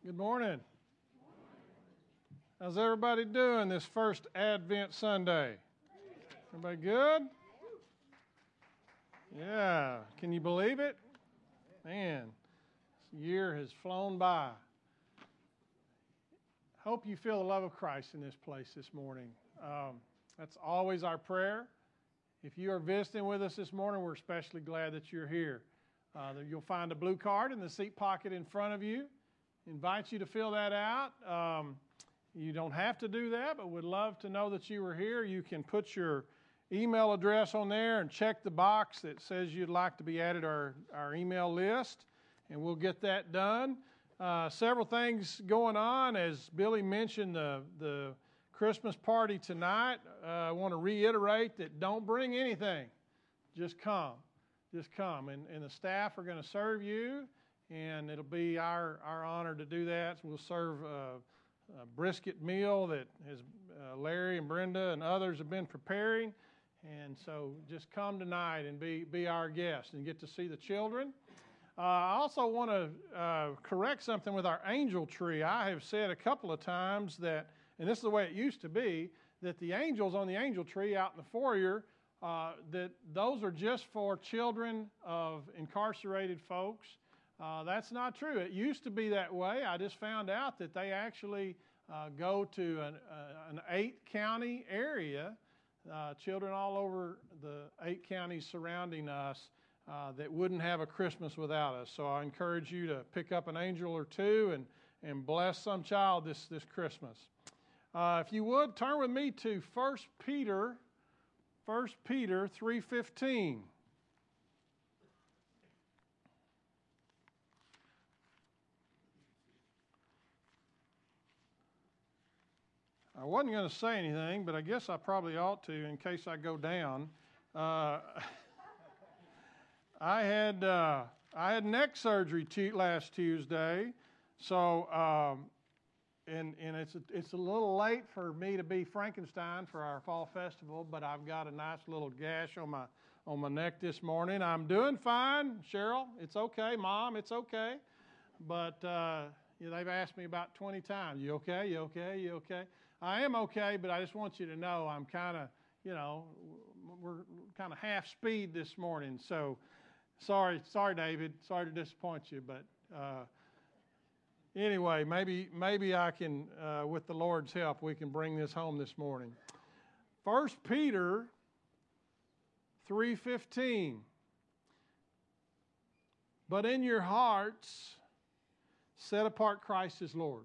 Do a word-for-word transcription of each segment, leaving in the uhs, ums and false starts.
Good morning. How's everybody doing this first Advent Sunday? Everybody good? Yeah. Can you believe it? Man, this year has flown by. Hope you feel the love of Christ in this place this morning. Um, that's always our prayer. If you are visiting with us this morning, we're especially glad that you're here. Uh, you'll find a blue card in the seat pocket in front of you. Invite you to fill that out. Um, you don't have to do that, but would love to know that you were here. You can put your email address on there and check the box that says you'd like to be added to our, our email list, and we'll get that done. Uh, several things going on. As Billy mentioned, the, the Christmas party tonight. Uh, I want to reiterate that don't bring anything. Just come. Just come. And, and the staff are going to serve you. And it'll be our, our honor to do that. We'll serve a, a brisket meal that has uh, Larry and Brenda and others have been preparing. And so just come tonight and be, be our guest and get to see the children. Uh, I also want to uh, correct something with our angel tree. I have said a couple of times that, and this is the way it used to be, that the angels on the angel tree out in the foyer, uh, that those are just for children of incarcerated folks. Uh, that's not true. It used to be that way. I just found out that they actually uh, go to an, uh, an eight-county area, uh, children all over the eight counties surrounding us uh, that wouldn't have a Christmas without us. So I encourage you to pick up an angel or two and, and bless some child this, this Christmas. Uh, if you would, turn with me to First Peter, First Peter three fifteen. I wasn't going to say anything, but I guess I probably ought to in case I go down. Uh, I had uh, I had neck surgery t- last Tuesday, so um, and and it's a, it's a little late for me to be Frankenstein for our fall festival, but I've got a nice little gash on my on my neck this morning. I'm doing fine, Cheryl. It's okay, Mom. It's okay, but uh, you know, they've asked me about twenty times. You okay? You okay? You okay? I am okay, but I just want you to know I'm kind of, you know, we're kind of half speed this morning. So, sorry, sorry, David. Sorry to disappoint you, but uh, anyway, maybe maybe I can, uh, with the Lord's help, we can bring this home this morning. First Peter three fifteen. But in your hearts, set apart Christ as Lord.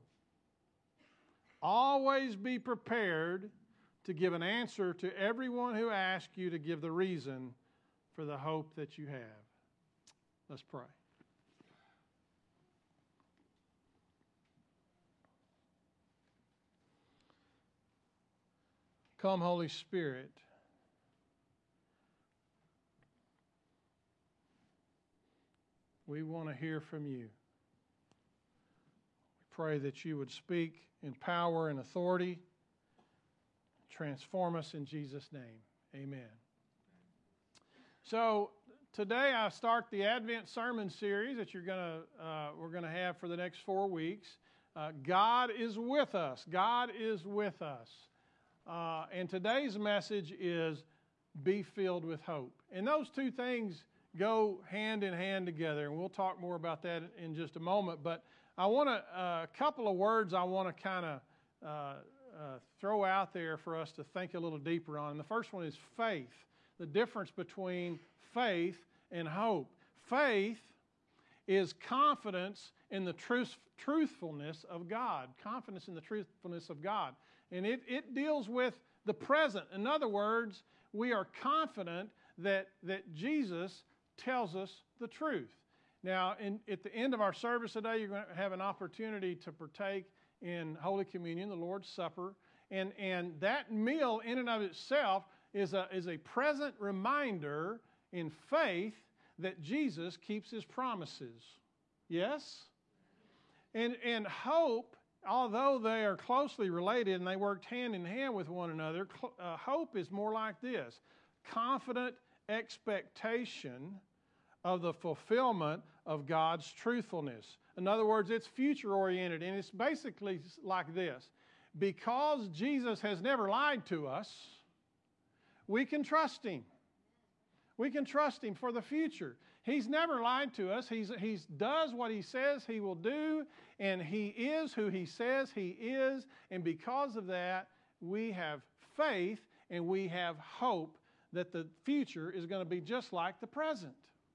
Always be prepared to give an answer to everyone who asks you to give the reason for the hope that you have. Let's pray. Come, Holy Spirit. We want to hear from you. We pray that you would speak in power and authority. Transform us in Jesus' name. Amen. So today I start the Advent sermon series that you're gonna uh, we're gonna have for the next four weeks. Uh, God is with us. God is with us. Uh, and today's message is be filled with hope. And those two things go hand in hand together, and we'll talk more about that in just a moment. But I want to, uh, a couple of words I want to kind of uh, uh, throw out there for us to think a little deeper on. And the first one is faith, the difference between faith and hope. Faith is confidence in the truth, truthfulness of God, confidence in the truthfulness of God. And it, it deals with the present. In other words, we are confident that, that Jesus tells us the truth. Now, in, at the end of our service today, you're going to have an opportunity to partake in Holy Communion, the Lord's Supper. And, and that meal in and of itself is a, is a present reminder in faith that Jesus keeps his promises. Yes? And, and hope, although they are closely related and they worked hand in hand with one another, uh, hope is more like this: confident expectation of the fulfillment of God's truthfulness. In other words, it's future-oriented, and it's basically like this. Because Jesus has never lied to us, we can trust Him. We can trust Him for the future. He's never lied to us. He's, he's does what He says He will do, and He is who He says He is, and because of that, we have faith and we have hope that the future is going to be just like the present.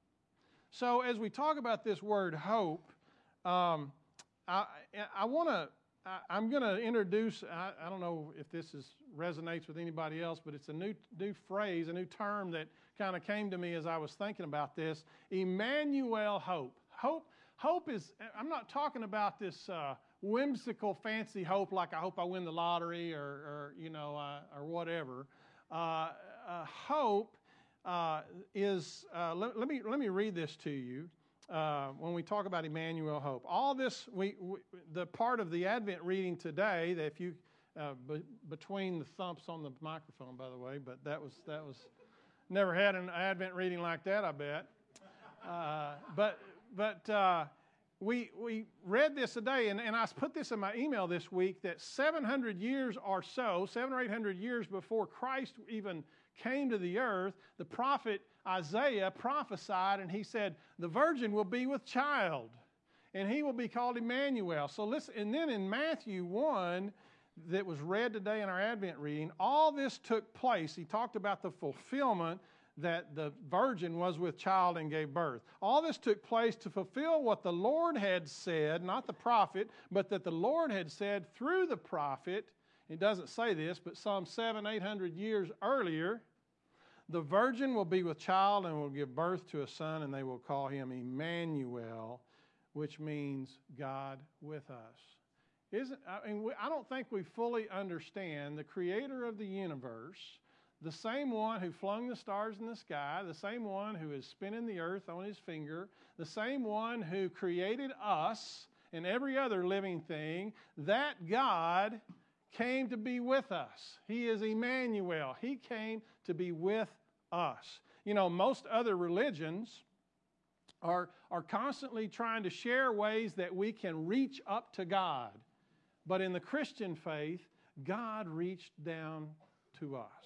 So as we talk about this word hope, um, I, I want to, I'm going to introduce, I, I don't know if this is, resonates with anybody else, but it's a new, new phrase, a new term that kind of came to me as I was thinking about this. Emmanuel hope. Hope, hope is, I'm not talking about this uh, whimsical, fancy hope like I hope I win the lottery or, or you know, uh, or whatever. Uh, uh, hope uh, is, uh, let, let me let me read this to you uh, when we talk about Emmanuel hope. All this, we, we the part of the Advent reading today, that if you, uh, be, between the thumps on the microphone, by the way, but that was, that was, never had an Advent reading like that, I bet. Uh, but, but, uh, We we read this today, and, and I put this in my email this week, that seven hundred years or so, seven or eight hundred years before Christ even came to the earth, the prophet Isaiah prophesied, and he said, the virgin will be with child, and he will be called Emmanuel. So listen, and then in Matthew one, that was read today in our Advent reading, all this took place. He talked about the fulfillment that the virgin was with child and gave birth. All this took place to fulfill what the Lord had said, not the prophet, but that the Lord had said through the prophet. It doesn't say this, but some seven, eight hundred years earlier, the virgin will be with child and will give birth to a son, and they will call him Emmanuel, which means God with us. Isn't, I mean, I don't think we fully understand the creator of the universe, the same one who flung the stars in the sky, the same one who is spinning the earth on his finger, the same one who created us and every other living thing, that God came to be with us. He is Emmanuel. He came to be with us. You know, most other religions are, are constantly trying to share ways that we can reach up to God. But in the Christian faith, God reached down to us.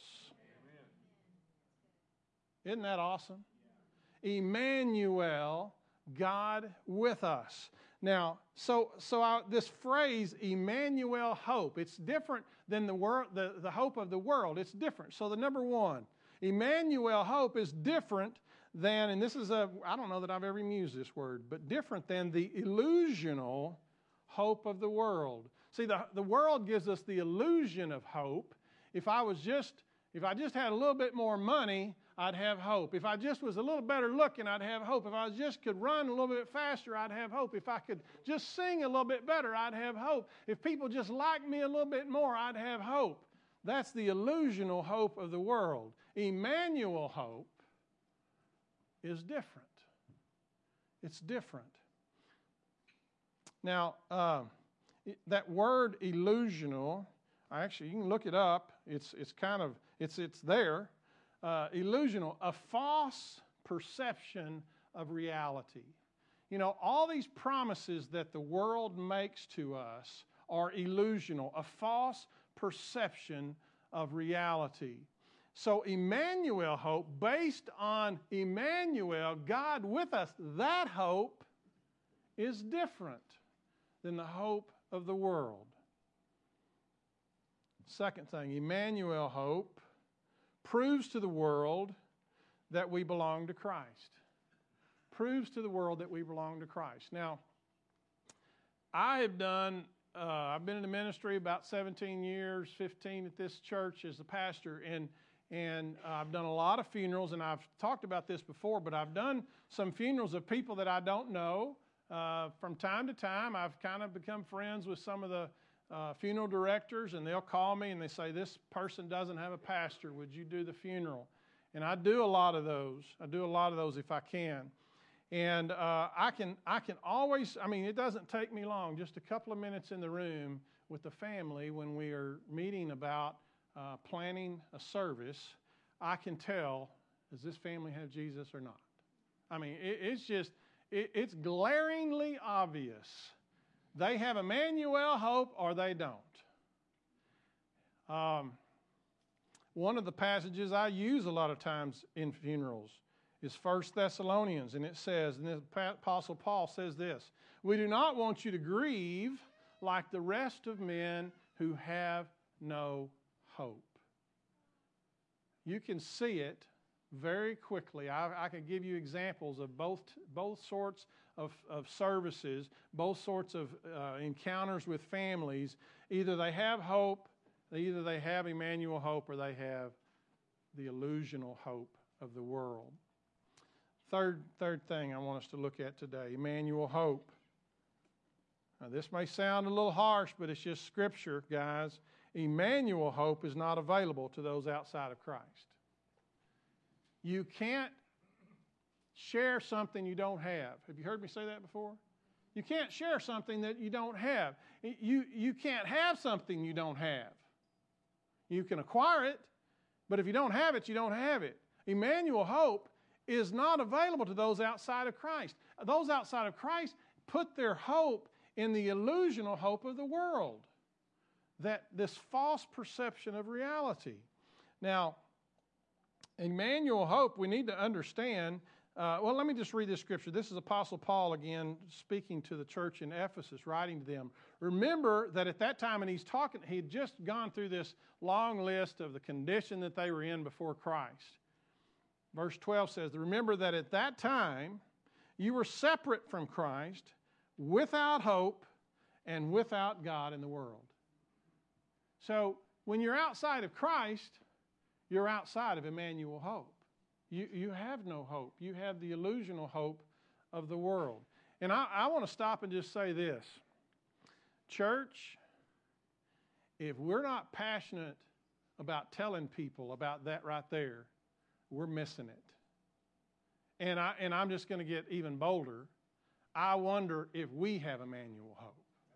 Isn't that awesome? Yeah. Emmanuel, God with us. Now, so so I, this phrase, Emmanuel hope, it's different than the, wor- the, the hope of the world. It's different. So the number one, Emmanuel hope is different than, and this is a, I don't know that I've ever used this word, but different than the illusional hope of the world. See, the, the world gives us the illusion of hope. If I was just, if I just had a little bit more money, I'd have hope. If I just was a little better looking, I'd have hope. If I just could run a little bit faster, I'd have hope. If I could just sing a little bit better, I'd have hope. If people just liked me a little bit more, I'd have hope. That's the illusional hope of the world. Emmanuel hope is different. It's different. Now, uh, that word illusional, actually, you can look it up. It's it's kind of, it's it's there. Uh, illusional, a false perception of reality. You know, all these promises that the world makes to us are illusional, a false perception of reality. So Emmanuel hope, based on Emmanuel, God with us, that hope is different than the hope of the world. Second thing, Emmanuel hope proves to the world that we belong to Christ. Proves to the world that we belong to Christ. Now, I have done, uh, I've been in the ministry about seventeen years, fifteen at this church as a pastor, and and uh, I've done a lot of funerals, and I've talked about this before, but I've done some funerals of people that I don't know. Uh, from time to time, I've kind of become friends with some of the Uh, funeral directors, and they'll call me and they say, this person doesn't have a pastor, would you do the funeral? And I do a lot of those. I do a lot of those if I can. And uh, I can I can always, I mean, it doesn't take me long, just a couple of minutes in the room with the family when we are meeting about uh, planning a service, I can tell, does this family have Jesus or not? I mean, it, it's just, it, it's glaringly obvious. They have Emmanuel hope or they don't. Um, one of the passages I use a lot of times in funerals is First Thessalonians, and it says, and the Apostle Paul says this, "We do not want you to grieve like the rest of men who have no hope." You can see it very quickly. I, I can give you examples of both, both sorts of, of services, both sorts of uh, encounters with families. Either they have hope, either they have Emmanuel hope, or they have the illusional hope of the world. Third, third thing I want us to look at today, Emmanuel hope. Now, this may sound a little harsh, but it's just Scripture, guys. Emmanuel hope is not available to those outside of Christ. You can't share something you don't have. Have you heard me say that before? You can't share something that you don't have. You, you can't have something you don't have. You can acquire it, but if you don't have it, you don't have it. Emmanuel hope is not available to those outside of Christ. Those outside of Christ put their hope in the illusional hope of the world, that this false perception of reality. Now, Emmanuel hope, we need to understand. Uh, well, let me just read this scripture. This is Apostle Paul again speaking to the church in Ephesus, writing to them. Remember that at that time, and he's talking, he had just gone through this long list of the condition that they were in before Christ. Verse twelve says, "Remember that at that time you were separate from Christ, without hope and without God in the world." So when you're outside of Christ, you're outside of Emmanuel hope. You, you have no hope. You have the illusional hope of the world. And I, I want to stop and just say this. Church, if we're not passionate about telling people about that right there, we're missing it. And, I, and I'm just going to get even bolder. I wonder if we have Emmanuel hope.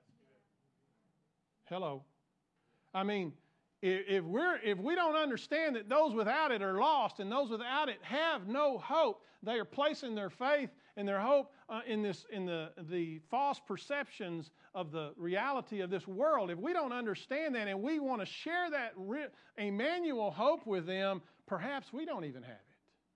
Hello. I mean, if, if, we're, if we don't understand that those without it are lost and those without it have no hope, they are placing their faith and their hope uh, in, this, in the, the false perceptions of the reality of this world. If we don't understand that and we want to share that re- Emmanuel hope with them, perhaps we don't even have it.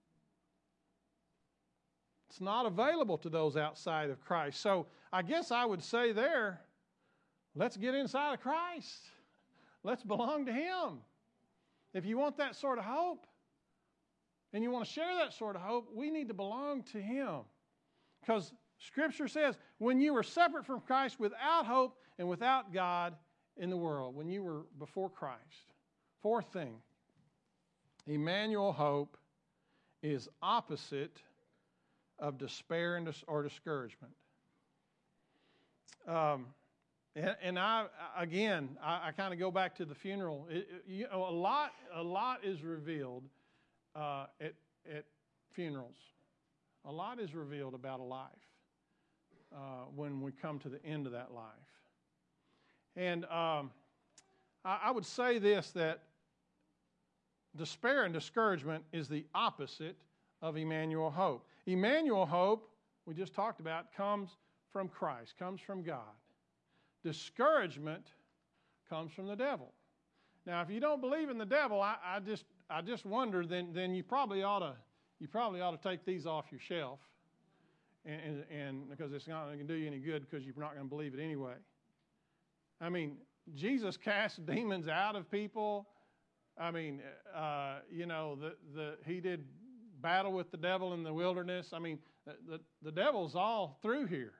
It's not available to those outside of Christ. So I guess I would say there, let's get inside of Christ. Let's belong to Him. If you want that sort of hope and you want to share that sort of hope, we need to belong to Him. Because Scripture says, when you were separate from Christ, without hope and without God in the world, when you were before Christ. Fourth thing, Emmanuel hope is opposite of despair and dis- or discouragement. Um, and, and I again, I, I kind of go back to the funeral. It, it, you know, a lot, a lot is revealed uh, at at funerals. A lot is revealed about a life uh, when we come to the end of that life. And um, I, I would say this, that despair and discouragement is the opposite of Emmanuel hope. Emmanuel hope, we just talked about, comes from Christ, comes from God. Discouragement comes from the devil. Now, if you don't believe in the devil, I, I just I just wonder, then then you probably ought to you probably ought to take these off your shelf, and and, and because it's not going to do you any good because you're not going to believe it anyway. I mean, Jesus cast demons out of people. I mean, uh, you know, the the he did battle with the devil in the wilderness. I mean, the, the, the devil's all through here.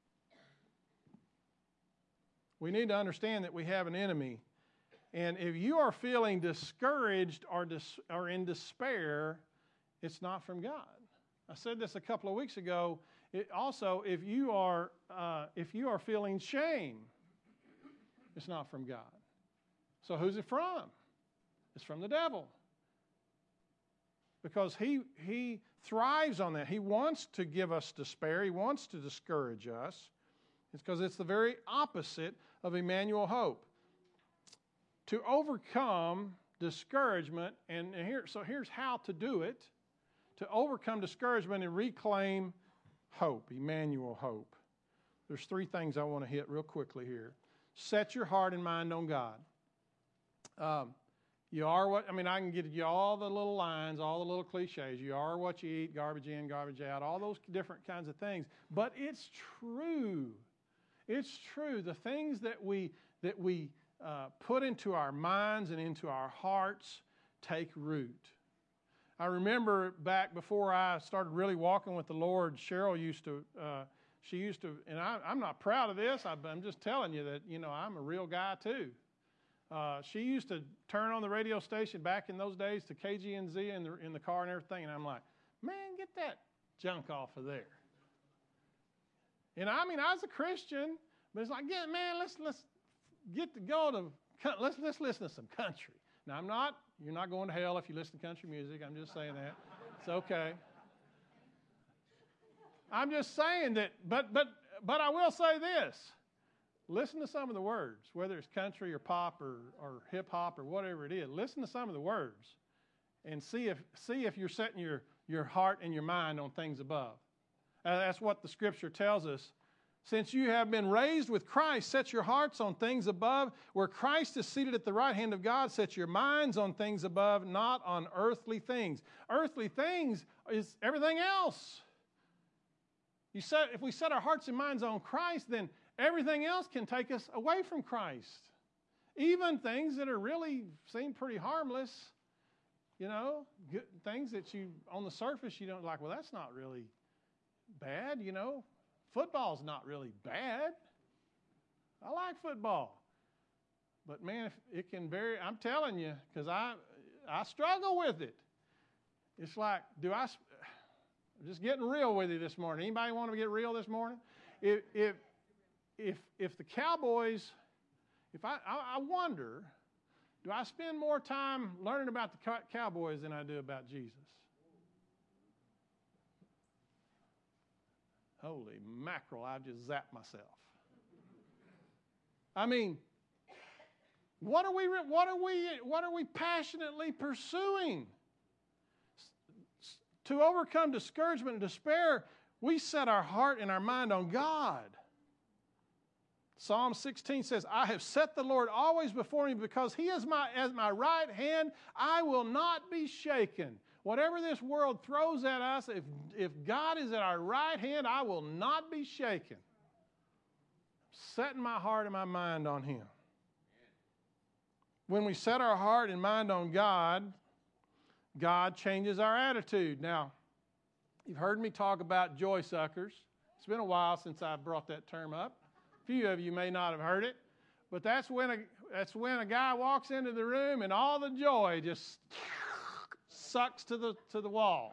We need to understand that we have an enemy. And if you are feeling discouraged or, dis, or in despair, it's not from God. I said this a couple of weeks ago. It also, if you are uh, if you are feeling shame, it's not from God. So who's it from? It's from the devil. Because he he thrives on that. He wants to give us despair. He wants to discourage us. It's because it's the very opposite of Emmanuel hope. To overcome discouragement, and here, so here's how to do it. to overcome discouragement and reclaim hope, Emmanuel hope. There's three things I want to hit real quickly here. Set your heart and mind on God. Um, you are what, I mean, I can give you all the little lines, all the little cliches. You are what you eat, garbage in, garbage out, all those different kinds of things. But it's true. It's true. The things that we, that we uh, put into our minds and into our hearts take root. I remember back before I started really walking with the Lord, Cheryl used to, uh, she used to, and I, I'm not proud of this, I, I'm just telling you that, you know, I'm a real guy too. Uh, she used to turn on the radio station back in those days to K G N Z in the, in the car and everything, and I'm like, man, get that junk off of there. And I mean, I was a Christian, but it's like, yeah, man, let's let's get to go to, let's, let's listen to some country. Now, I'm not, you're not going to hell if you listen to country music. I'm just saying that. It's okay. I'm just saying that, but but but I will say this. Listen to some of the words, whether it's country or pop or, or hip-hop or whatever it is. Listen to some of the words and see if see if you're setting your, your heart and your mind on things above. Uh, that's what the Scripture tells us. Since you have been raised with Christ, set your hearts on things above, where Christ is seated at the right hand of God. Set your minds on things above, not on earthly things. Earthly things is everything else. You set, if we set our hearts and minds on Christ, then everything else can take us away from Christ. Even things that are really seem pretty harmless, you know, good, things that you, on the surface, you don't like, well, that's not really bad, you know. Football's not really bad. I like football. But man, it can vary. I'm telling you, because I I struggle with it. It's like, do I, I'm just getting real with you this morning. Anybody want to get real this morning? If if if if the Cowboys, if I I, I wonder, do I spend more time learning about the Cowboys than I do about Jesus? Holy mackerel, I just zapped myself. I mean, what are we what are we what are we passionately pursuing? To overcome discouragement and despair, we set our heart and our mind on God. Psalm sixteen says, I have set the Lord always before me, because he is my at my right hand, I will not be shaken. Whatever this world throws at us, if, if God is at our right hand, I will not be shaken. Setting my heart and my mind on him. When we set our heart and mind on God, God changes our attitude. Now, you've heard me talk about joy suckers. It's been a while since I brought that term up. A few of you may not have heard it, but that's when a, that's when a guy walks into the room and all the joy just sucks to the to the wall.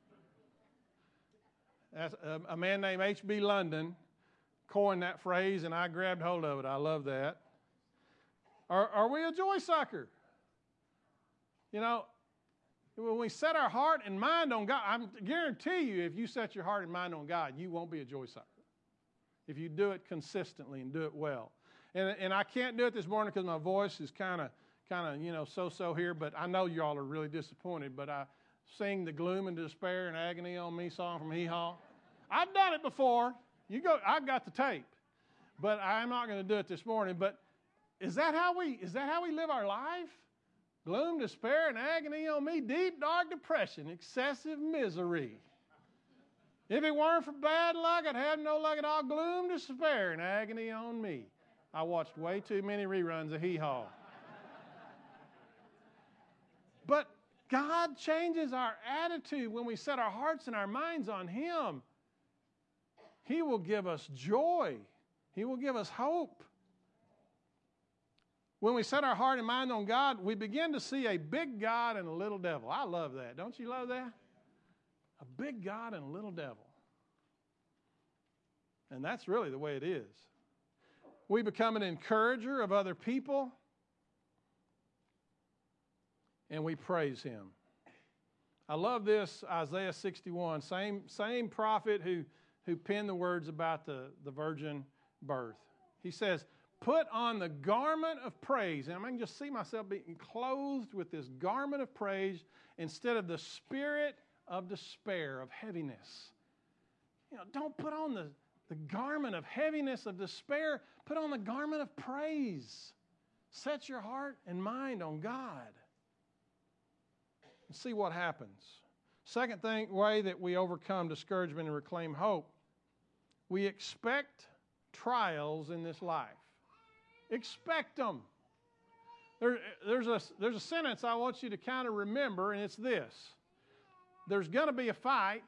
That's a, a man named H B London coined that phrase, and I grabbed hold of it. I love that. Are, are we a joy sucker? You know, when we set our heart and mind on God, I guarantee you, if you set your heart and mind on God, you won't be a joy sucker. If you do it consistently and do it well. And, and I can't do it this morning because my voice is kind of kind of, you know, so-so here, but I know y'all are really disappointed, but I sing the gloom and despair and agony on me song from Hee Haw. I've done it before. You go, I've got the tape, but I'm not going to do it this morning. But is that how we, is that how we live our life? Gloom, despair, and agony on me, deep, dark depression, excessive misery. If it weren't for bad luck, I'd have no luck at all. Gloom, despair, and agony on me. I watched way too many reruns of Hee Haw. But God changes our attitude when we set our hearts and our minds on Him. He will give us joy. He will give us hope. When we set our heart and mind on God, we begin to see a big God and a little devil. I love that. Don't you love that? A big God and a little devil. And that's really the way it is. We become an encourager of other people, and we praise Him. I love this, Isaiah sixty-one, same, same prophet who, who penned the words about the, the virgin birth. He says, put on the garment of praise. And I can just see myself being clothed with this garment of praise instead of the spirit of despair, of heaviness. You know, don't put on the, the garment of heaviness, of despair. Put on the garment of praise. Set your heart and mind on God. And see what happens. Second thing, way that we overcome discouragement and reclaim hope, we expect trials in this life. Expect them. There, there's, a, there's a sentence I want you to kind of remember, and it's this. There's going to be a fight,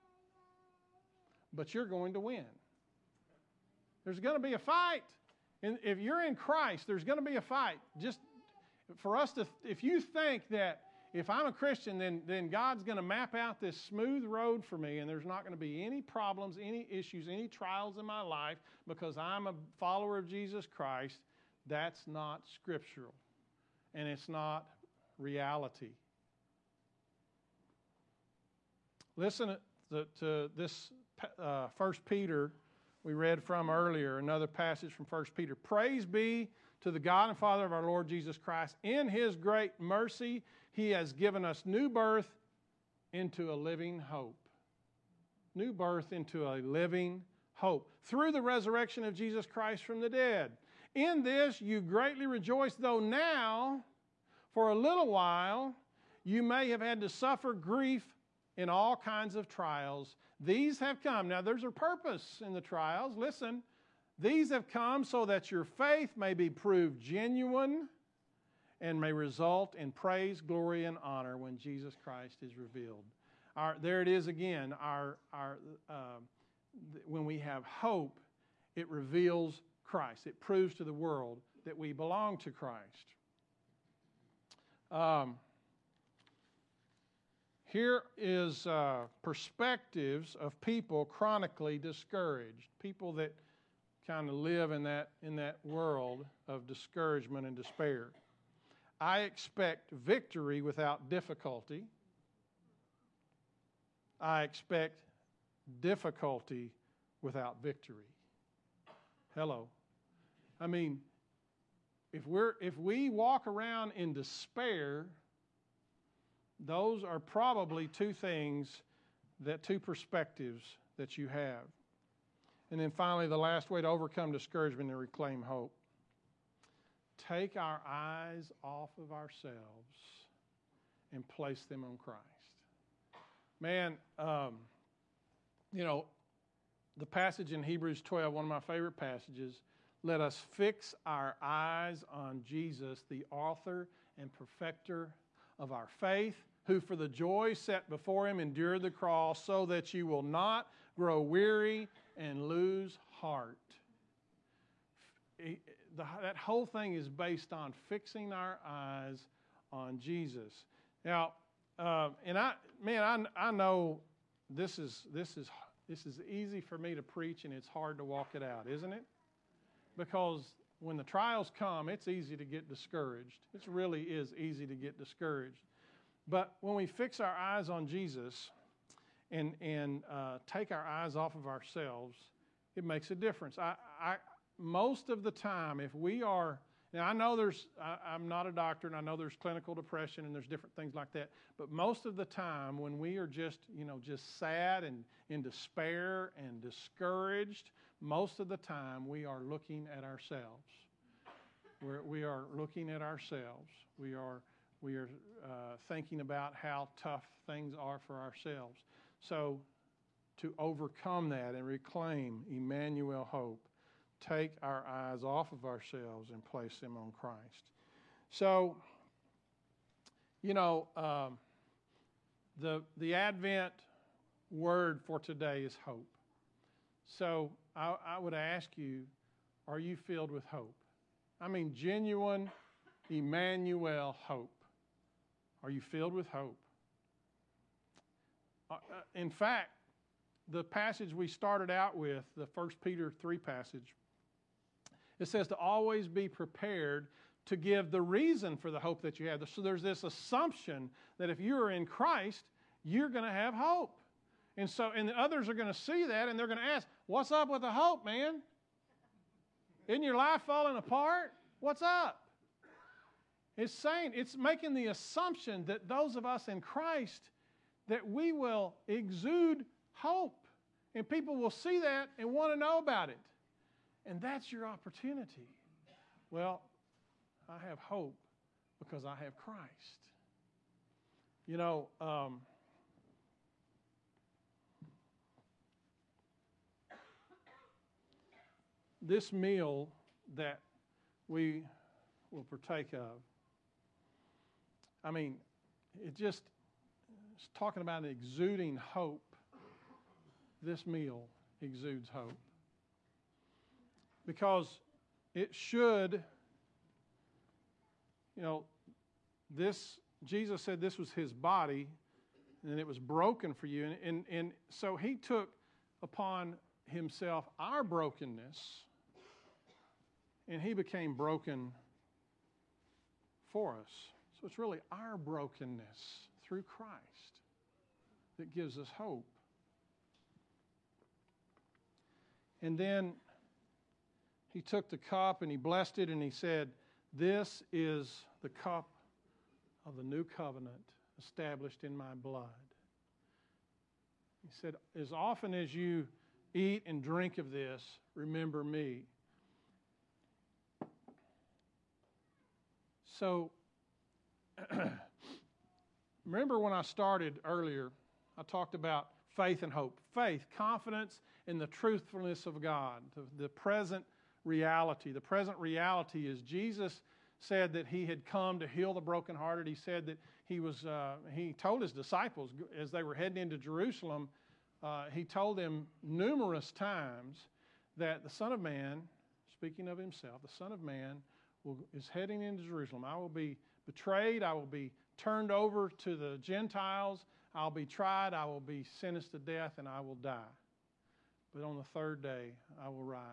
but you're going to win. There's going to be a fight. And if you're in Christ, there's going to be a fight. Just for us to, if you think that if I'm a Christian, then, then God's going to map out this smooth road for me and there's not going to be any problems, any issues, any trials in my life because I'm a follower of Jesus Christ, that's not scriptural. And it's not reality. Listen to, to this uh, First Peter we read from earlier, another passage from First Peter. Praise be to the God and Father of our Lord Jesus Christ. In His great mercy, He has given us new birth into a living hope. New birth into a living hope. Through the resurrection of Jesus Christ from the dead. In this you greatly rejoice, though now, for a little while, you may have had to suffer grief in all kinds of trials. These have come. Now, there's a purpose in the trials. Listen, these have come so that your faith may be proved genuine and may result in praise, glory, and honor when Jesus Christ is revealed. Our, there it is again. Our, our, uh, th- when we have hope, it reveals Christ. It proves to the world that we belong to Christ. Um, here is uh, perspectives of people chronically discouraged, people that kind of live in that, in that world of discouragement and despair. I expect victory without difficulty. I expect difficulty without victory. Hello. I mean, if we're if we walk around in despair, those are probably two things, that two perspectives that you have. And then finally, the last way to overcome discouragement and reclaim hope. Take our eyes off of ourselves and place them on Christ. Man, um, you know, the passage in Hebrews twelve, one of my favorite passages, let us fix our eyes on Jesus, the author and perfecter of our faith, who for the joy set before Him endured the cross, so that you will not grow weary and lose heart. The, that whole thing is based on fixing our eyes on Jesus. Now, uh, and I, man, I, I know this is this is this is easy for me to preach, and it's hard to walk it out, isn't it? Because when the trials come, it's easy to get discouraged. It really is easy to get discouraged. But when we fix our eyes on Jesus and and uh, take our eyes off of ourselves, it makes a difference. I, I most of the time, if we are, now I know there's, I, I'm not a doctor, and I know there's clinical depression and there's different things like that, but most of the time when we are just, you know, just sad and in despair and discouraged, most of the time we are looking at ourselves. We're, we are looking at ourselves. We are, we are uh, thinking about how tough things are for ourselves. So to overcome that and reclaim Emmanuel hope, take our eyes off of ourselves and place them on Christ. So, you know, um, the the Advent word for today is hope. So I, I would ask you, are you filled with hope? I mean, genuine Emmanuel hope. Are you filled with hope? Uh, in fact, the passage we started out with, the First Peter three passage, it says to always be prepared to give the reason for the hope that you have. So there's this assumption that if you are in Christ, you're going to have hope. And so, and the others are going to see that, and they're going to ask, what's up with the hope, man? Isn't your life falling apart? What's up? It's saying, it's making the assumption that those of us in Christ, that we will exude hope. And people will see that and want to know about it. And that's your opportunity. Well, I have hope because I have Christ. You know, um, this meal that we will partake of, I mean, it just, it's talking about exuding hope. This meal exudes hope. Because it should, you know, this, Jesus said this was his body, and it was broken for you. And, and, and so he took upon himself our brokenness, and he became broken for us. So it's really our brokenness through Christ that gives us hope. And then he took the cup and he blessed it and he said, "This is the cup of the new covenant established in my blood." He said, "As often as you eat and drink of this, remember me." So, remember when I started earlier, I talked about faith and hope. Faith, confidence in the truthfulness of God, the, the present reality. The present reality is Jesus said that he had come to heal the brokenhearted. He said that he was, uh, he told his disciples as they were heading into Jerusalem, uh, he told them numerous times that the Son of Man, speaking of himself, the Son of Man will, is heading into Jerusalem. I will be betrayed. I will be turned over to the Gentiles. I'll be tried. I will be sentenced to death, and I will die. But on the third day, I will rise.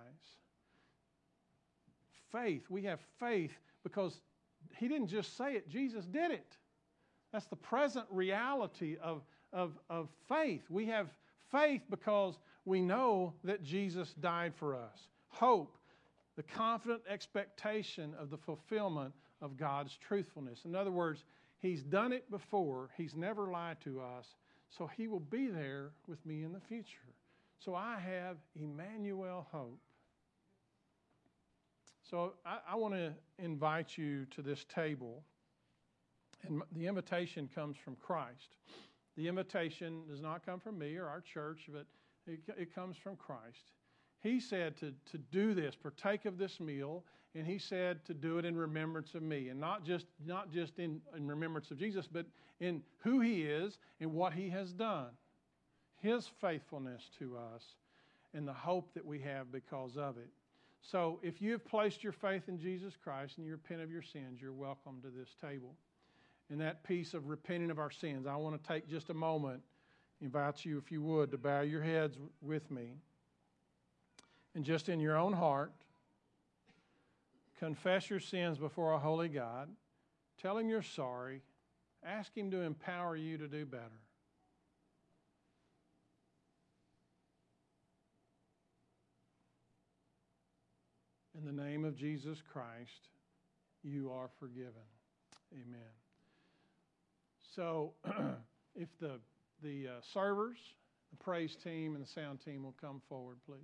Faith. We have faith because he didn't just say it. Jesus did it. That's the present reality of, of, of faith. We have faith because we know that Jesus died for us. Hope. The confident expectation of the fulfillment of God's truthfulness. In other words, he's done it before. He's never lied to us. So he will be there with me in the future. So I have Emmanuel hope. So I, I want to invite you to this table. And the invitation comes from Christ. The invitation does not come from me or our church, but it, it comes from Christ. He said to, to do this, partake of this meal, and he said to do it in remembrance of me. And not just, not just in, in remembrance of Jesus, but in who he is and what he has done. His faithfulness to us and the hope that we have because of it. So if you have placed your faith in Jesus Christ and you repent of your sins, you're welcome to this table. And that piece of repenting of our sins, I want to take just a moment, invite you, if you would, to bow your heads with me. And just in your own heart, confess your sins before a holy God. Tell him you're sorry. Ask him to empower you to do better. In the name of Jesus Christ, you are forgiven. Amen. So if the, the uh, servers, the praise team, and the sound team will come forward, please.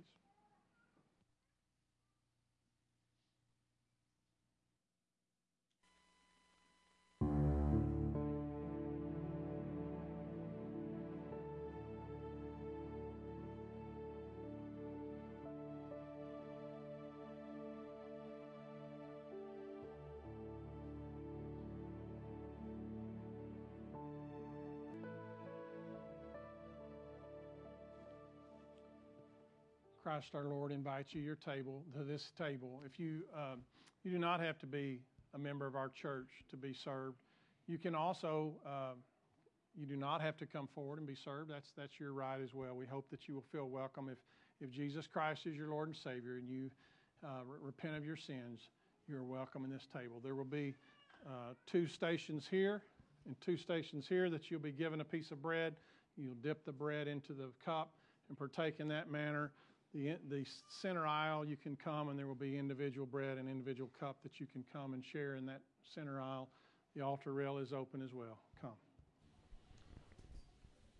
Christ our Lord invites you your table to this table. If you um, you do not have to be a member of our church to be served. You can also uh, you do not have to come forward and be served. That's that's your right as well. We hope that you will feel welcome if if Jesus Christ is your Lord and Savior and you uh, re- repent of your sins. You're welcome in this table. There will be uh, two stations here and two stations here that you'll be given a piece of bread. You'll dip the bread into the cup and partake in that manner. The, the center aisle, you can come and there will be individual bread and individual cup that you can come and share in that center aisle. The altar rail is open as well. Come.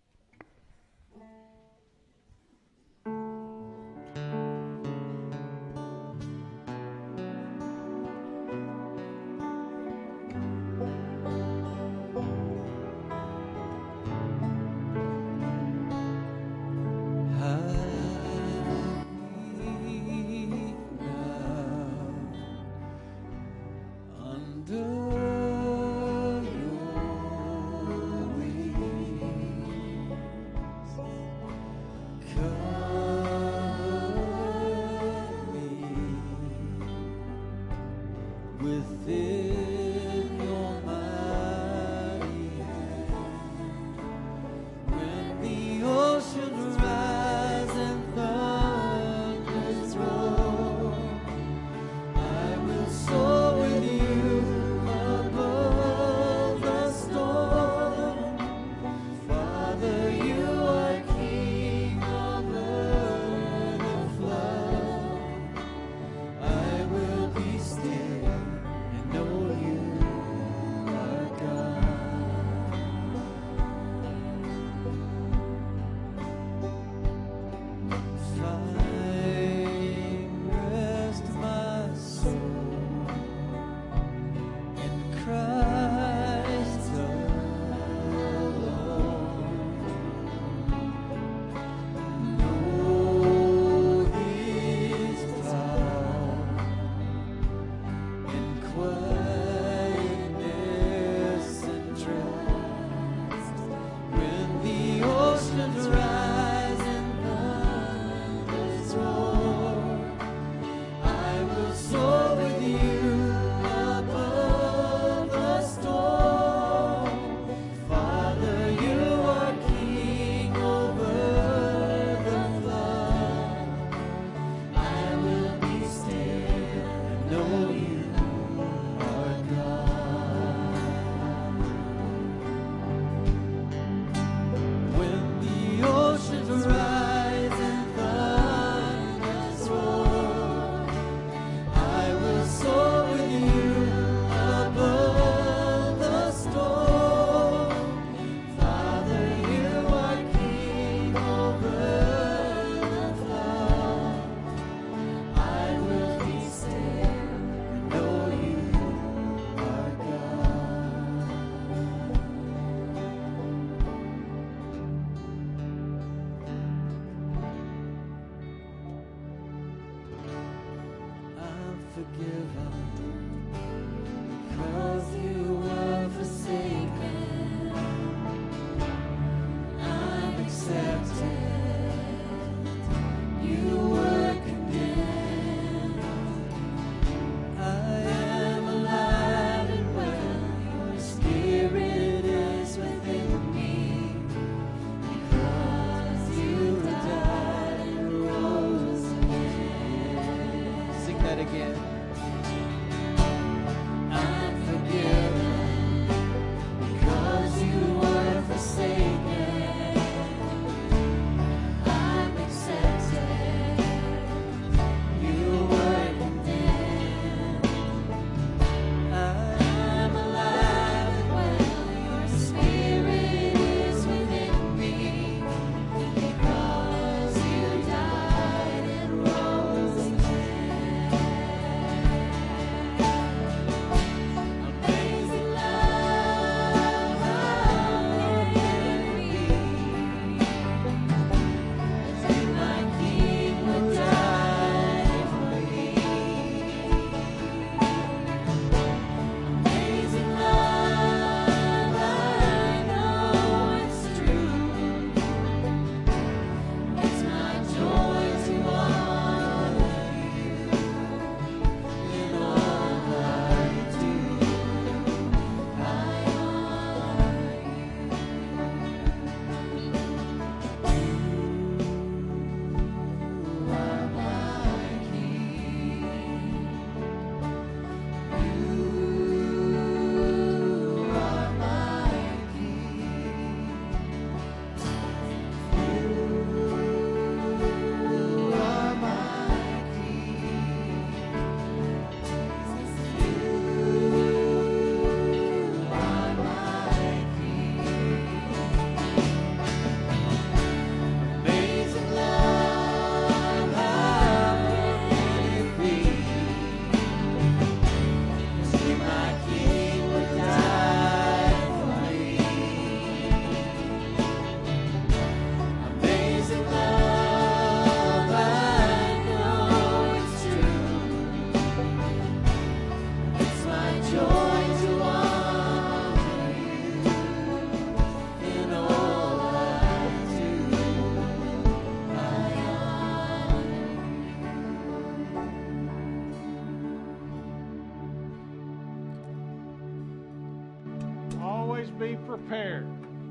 Be prepared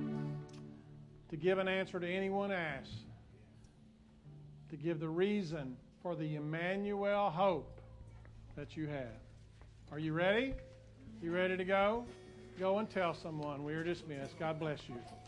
to give an answer to anyone asks, to give the reason for the Emmanuel hope that you have. Are you ready? You ready to go? Go and tell someone. We are dismissed. God bless you.